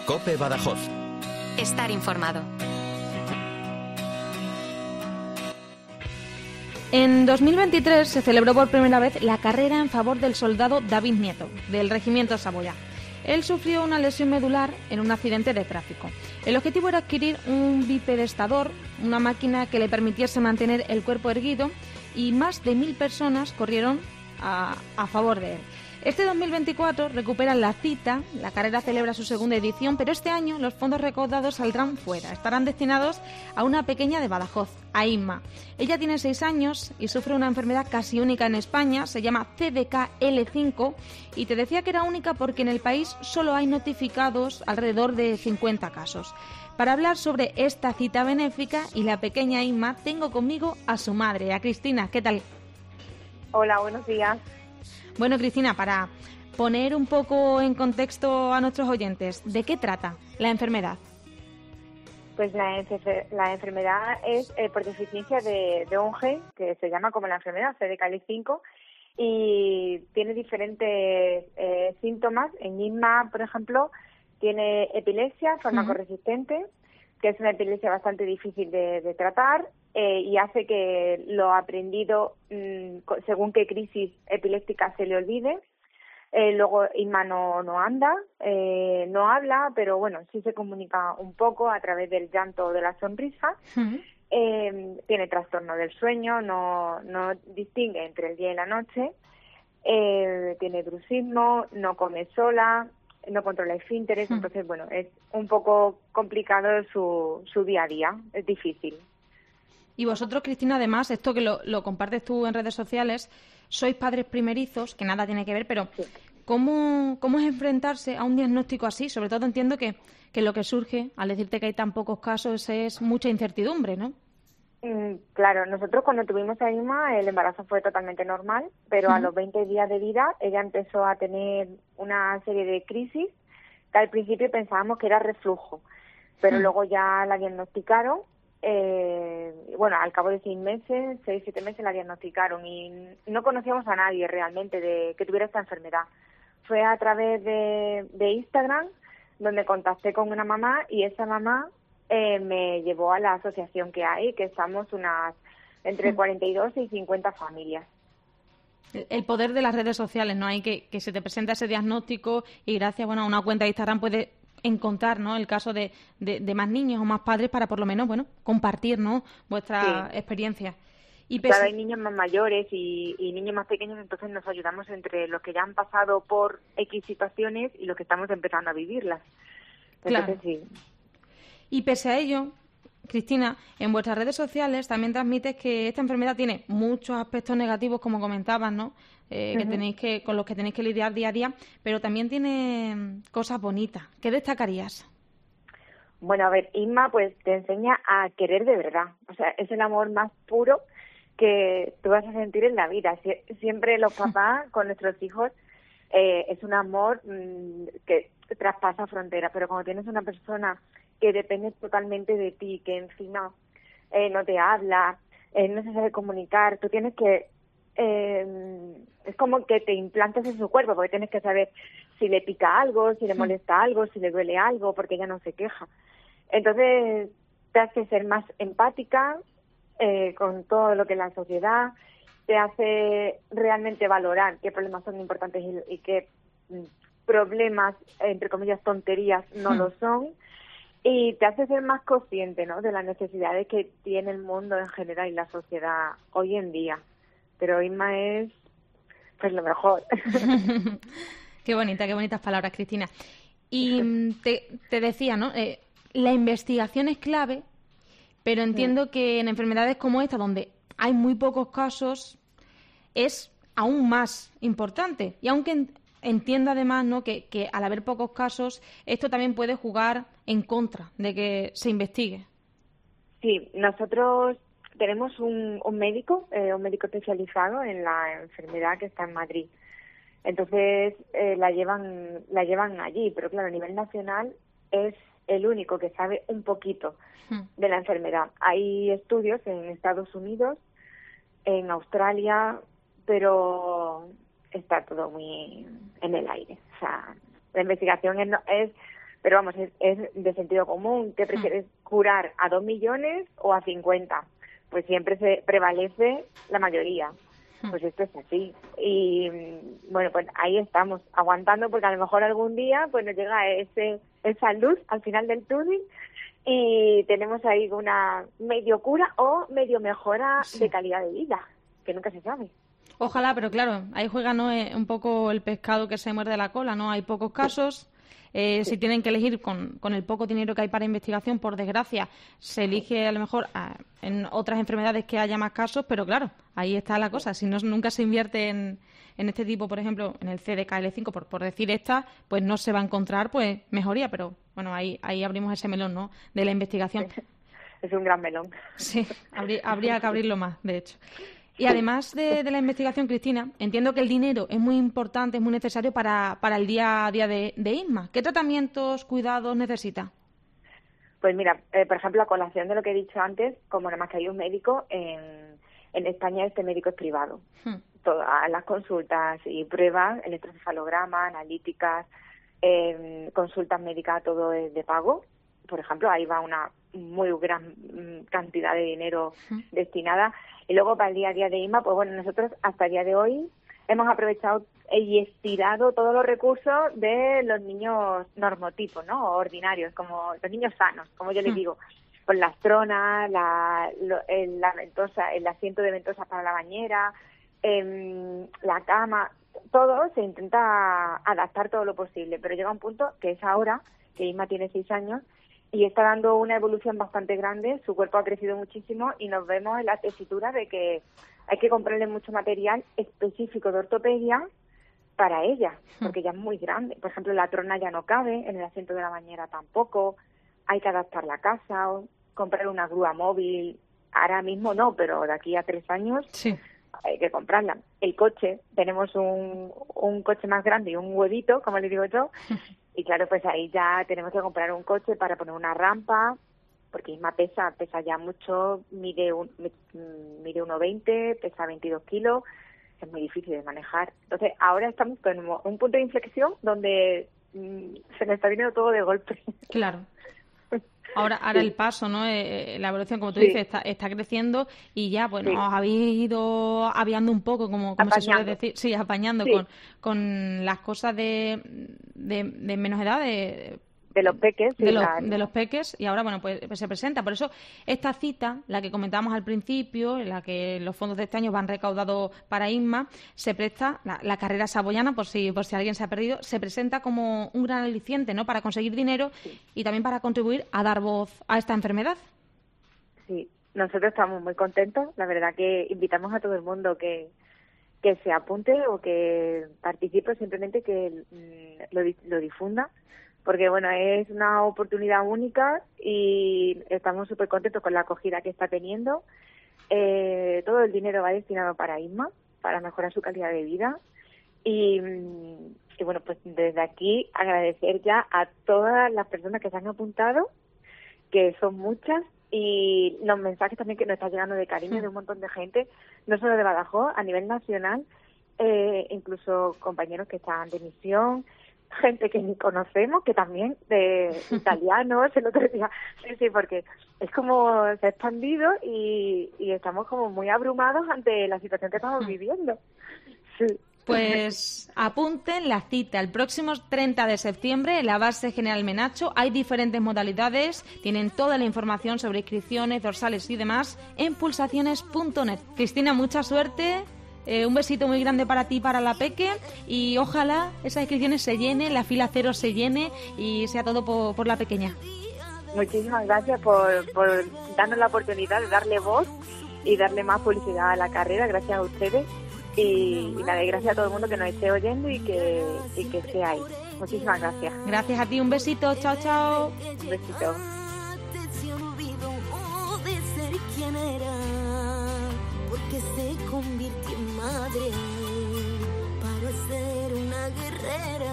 COPE Badajoz. Estar informado. En 2023 se celebró por primera vez la carrera en favor del soldado David Nieto, del Regimiento Saboya. Él sufrió una lesión medular en un accidente de tráfico. El objetivo era adquirir un bipedestador, una máquina que le permitiese mantener el cuerpo erguido, y más de 1.000 personas corrieron a favor de él. Este 2024 recuperan la cita, la carrera celebra su segunda edición, pero este año los fondos recaudados saldrán fuera, estarán destinados a una pequeña de Badajoz, a Inma. Ella tiene 6 años y sufre una enfermedad casi única en España, se llama CDKL5, y te decía que era única porque en el país solo hay notificados alrededor de 50 casos. Para hablar sobre esta cita benéfica y la pequeña Inma, tengo conmigo a su madre, a Cristina. ¿Qué tal? Hola, buenos días. Bueno, Cristina, para poner un poco en contexto a nuestros oyentes, ¿de qué trata la enfermedad? Pues la enfermedad es por deficiencia de un gen que se llama como la enfermedad CDKL5 y tiene diferentes síntomas. En Inma, por ejemplo, tiene epilepsia farmacoresistente, que es una epilepsia bastante difícil de tratar y hace que lo aprendido según qué crisis epiléptica se le olvide. Luego Inma no anda, no habla, pero bueno, sí se comunica un poco a través del llanto o de la sonrisa. Tiene trastorno del sueño, no distingue entre el día y la noche. Tiene bruxismo, no come sola, no controla esfínteres, entonces bueno, es un poco complicado su día a día, es difícil. Y vosotros, Cristina, además, esto que lo compartes tú en redes sociales, sois padres primerizos, que nada tiene que ver, pero sí. ¿Cómo es enfrentarse a un diagnóstico así? Sobre todo entiendo que lo que surge al decirte que hay tan pocos casos es mucha incertidumbre, ¿no? Claro, nosotros cuando tuvimos a Inma el embarazo fue totalmente normal, pero a los 20 días de vida ella empezó a tener una serie de crisis que al principio pensábamos que era reflujo, pero luego ya la diagnosticaron. Bueno, al cabo de 6-7 meses la diagnosticaron y no conocíamos a nadie realmente que tuviera esta enfermedad. Fue a través de Instagram donde contacté con una mamá y esa mamá me llevó a la asociación que hay, que estamos entre 42 y 50 familias. El poder de las redes sociales, ¿no? Hay que se te presenta ese diagnóstico y gracias a una cuenta de Instagram puedes encontrar, ¿no?, el caso de más niños o más padres para por lo menos, bueno, compartir, ¿no?, vuestra experiencia. Y claro, hay niños más mayores y niños más pequeños, entonces nos ayudamos entre los que ya han pasado por X situaciones y los que estamos empezando a vivirlas. Entonces, claro. Sí. Y pese a ello, Cristina, en vuestras redes sociales también transmites que esta enfermedad tiene muchos aspectos negativos, como comentabas, ¿no?, que con los que tenéis que lidiar día a día, pero también tiene cosas bonitas. ¿Qué destacarías? Bueno, a ver, Inma pues te enseña a querer de verdad. O sea, es el amor más puro que tú vas a sentir en la vida. Siempre los papás con nuestros hijos es un amor que traspasa fronteras, pero cuando tienes una persona que depende totalmente de ti, que encima no te habla, no se sabe comunicar, tú tienes que es como que te implantes en su cuerpo, porque tienes que saber si le pica algo, si le molesta algo, si le duele algo, porque ella no se queja. Entonces te hace ser más empática con todo lo que es la sociedad, te hace realmente valorar qué problemas son importantes y qué problemas, entre comillas, tonterías no lo son, y te hace ser más consciente, ¿no?, de las necesidades que tiene el mundo en general y la sociedad hoy en día. Pero Inma es pues lo mejor. Qué bonitas palabras, Cristina. Y te decía, ¿no?, la investigación es clave, pero entiendo que en enfermedades como esta, donde hay muy pocos casos, es aún más importante. Y aunque entiendo además, ¿no?, que al haber pocos casos, esto también puede jugar en contra de que se investigue. Sí, nosotros tenemos un médico especializado en la enfermedad que está en Madrid. Entonces la llevan allí, pero claro, a nivel nacional es el único que sabe un poquito de la enfermedad. Hay estudios en Estados Unidos, en Australia, pero está todo muy en el aire. O sea, la investigación es Pero vamos, es de sentido común. ¿Qué prefieres, curar a 2 millones o a 50? Pues siempre se prevalece la mayoría. Pues esto es así. Y bueno, pues ahí estamos, aguantando, porque a lo mejor algún día pues nos llega esa luz al final del túnel y tenemos ahí una medio cura o medio mejora de calidad de vida, que nunca se sabe. Ojalá, pero claro, ahí juega, ¿no?, un poco el pescado que se muerde la cola, ¿no? Hay pocos casos. Si tienen que elegir con el poco dinero que hay para investigación, por desgracia, se elige a lo mejor en otras enfermedades que haya más casos, pero claro, ahí está la cosa. Si no, nunca se invierte en este tipo, por ejemplo, en el CDKL5, por decir esta, pues no se va a encontrar pues mejoría, pero bueno, ahí abrimos ese melón, ¿no?, de la investigación. Es un gran melón. Sí, habría que abrirlo más, de hecho. Y además de la investigación, Cristina, entiendo que el dinero es muy importante, es muy necesario para el día a día de Isma. ¿Qué tratamientos, cuidados necesita? Pues mira, por ejemplo, a colación de lo que he dicho antes, como nada más que hay un médico, en España este médico es privado. Todas las consultas y pruebas, electroencefalograma, analíticas, consultas médicas, todo es de pago. Por ejemplo, ahí va una muy gran cantidad de dinero destinada. Y luego para el día a día de Isma, pues bueno, nosotros hasta el día de hoy hemos aprovechado y estirado todos los recursos de los niños normotipos, ¿no?, ordinarios, como los niños sanos, como yo les digo, con las tronas, la ventosa, el asiento de ventosa para la bañera, la cama, todo se intenta adaptar todo lo posible, pero llega un punto que es ahora, que Isma tiene 6 años, y está dando una evolución bastante grande, su cuerpo ha crecido muchísimo y nos vemos en la tesitura de que hay que comprarle mucho material específico de ortopedia para ella, porque ya es muy grande. Por ejemplo, la trona ya no cabe, en el asiento de la bañera tampoco, hay que adaptar la casa, o comprar una grúa móvil, ahora mismo no, pero de aquí a 3 años sí hay que comprarla. El coche, tenemos un coche más grande y un huevito, como le digo yo, y claro, pues ahí ya tenemos que comprar un coche para poner una rampa, porque Isma pesa ya mucho, mide 1,20, pesa 22 kilos, es muy difícil de manejar. Entonces, ahora estamos con un punto de inflexión donde se nos está viniendo todo de golpe. Claro. Ahora sí, el paso, ¿no? La evolución, como tú dices, está creciendo y ya, bueno, os habéis ido aviando un poco, como se suele decir. Sí, apañando con las cosas de menos edad, de los peques. De los peques, y ahora, bueno, pues se presenta. Por eso, esta cita, la que comentábamos al principio, en la que los fondos de este año van recaudados para Isma, se presta, la carrera saboyana, por si alguien se ha perdido, se presenta como un gran aliciente, ¿no?, para conseguir dinero y también para contribuir a dar voz a esta enfermedad. Sí, nosotros estamos muy contentos. La verdad que invitamos a todo el mundo que se apunte o que participe, simplemente que lo difunda, porque bueno, es una oportunidad única y estamos súper contentos con la acogida que está teniendo. Todo el dinero va destinado para Isma, para mejorar su calidad de vida y bueno, pues desde aquí agradecer ya a todas las personas que se han apuntado, que son muchas, y los mensajes también que nos están llegando de cariño de un montón de gente, no solo de Badajoz, a nivel nacional, incluso compañeros que están de misión, gente que ni conocemos, que también de italianos, el otro día, sí, porque es como se ha expandido y estamos como muy abrumados ante la situación que estamos viviendo. Sí. Pues apunten la cita el próximo 30 de septiembre en la base General Menacho. Hay diferentes modalidades, tienen toda la información sobre inscripciones, dorsales y demás en pulsaciones.net. Cristina, mucha suerte. Un besito muy grande para ti y para la peque, y ojalá esas inscripciones se llenen, la fila 0 se llene y sea todo por la pequeña. Muchísimas gracias por darnos la oportunidad de darle voz y darle más publicidad a la carrera, gracias a ustedes, y nada, y gracias a todo el mundo que nos esté oyendo y que esté ahí. Muchísimas gracias. Gracias a ti, un besito, chao, chao. Un besito. Porque se convirtió en madre para ser una guerrera,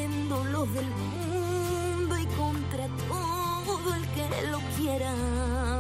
protegiéndolos del mundo y contra todo el que lo quiera.